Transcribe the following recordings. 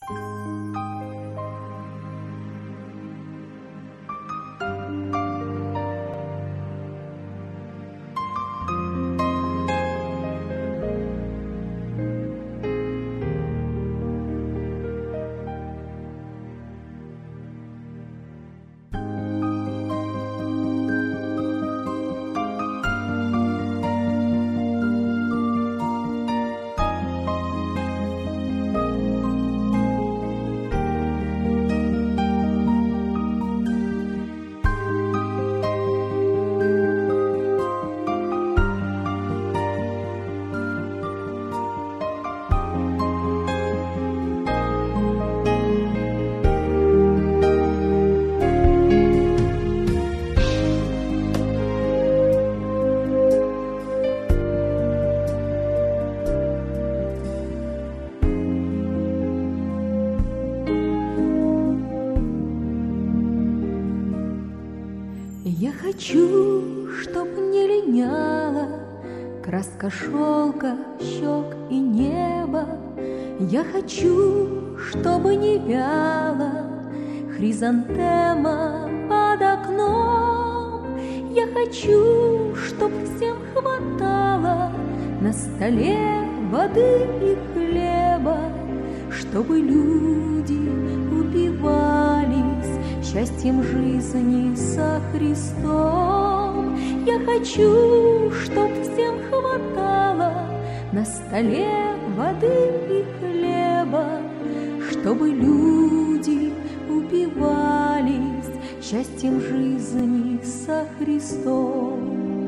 Я хочу, чтоб не линяла краска шелка, щек и неба. Я хочу, чтобы не вяла хризантема под окном. Я хочу, чтоб всем хватало на столе воды и хлеба, чтобы люди упивались счастьем жизни со Христом. Я хочу, чтоб всем хватало на столе воды и хлеба, чтобы люди упивались счастьем жизни со Христом.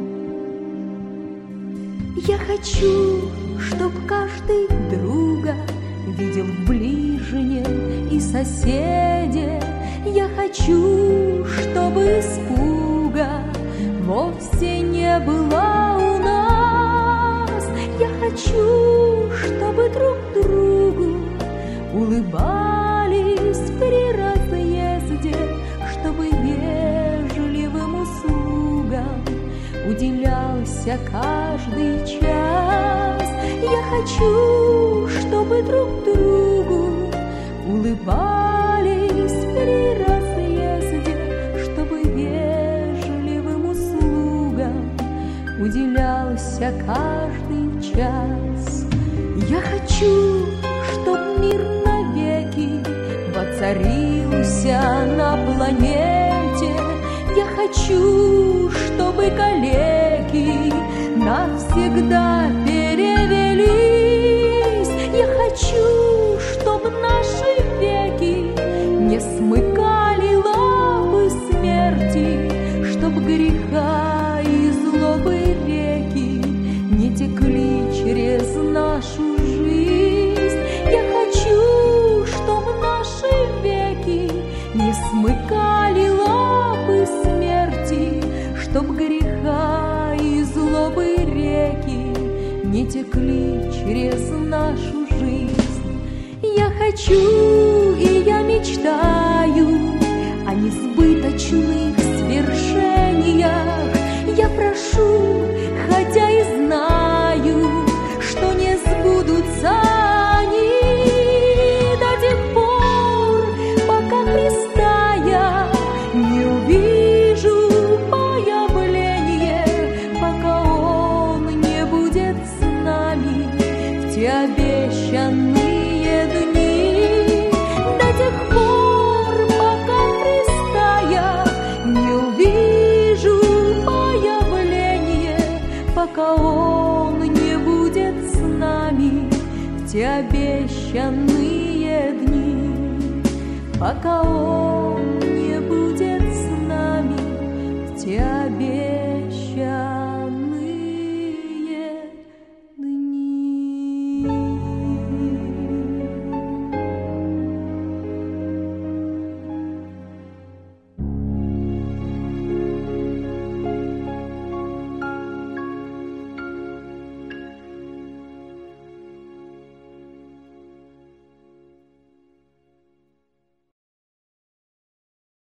Я хочу, чтоб каждый друга видел в ближнем и соседе. Я хочу, чтобы испуга вовсе не было у нас. Я хочу, чтобы друг другу улыбались при разъезде, чтобы вежливым услугам уделялся каждый час. Я хочу, чтобы друг другу улыбались при разъезде, чтобы вежливым услугам уделялся каждый час. Я хочу, чтоб мир навеки воцарился на планете. Я хочу, чтобы калеки навсегда перевелись. Я хочу, чтобы наши веки не смыкали лапы смерти, чтоб греха и злобы реки не текли через нашу жизнь. Я хочу, чтоб наши веки не смыкали лапы смерти, чтоб греха и злобы реки не текли через нашу жизнь. Я хочу и я мечтаю о несбыточных свершениях. Я прошу, хотя и знаю, что не сбудутся они до тех пор, пока Христа я не увижу появление, пока Он не будет с нами в те обещанные дни. До тех пор, пока Христа я не увижу появление, пока Он не будет с нами в те обещанные дни, пока Он не будет с нами в те обещанные дни.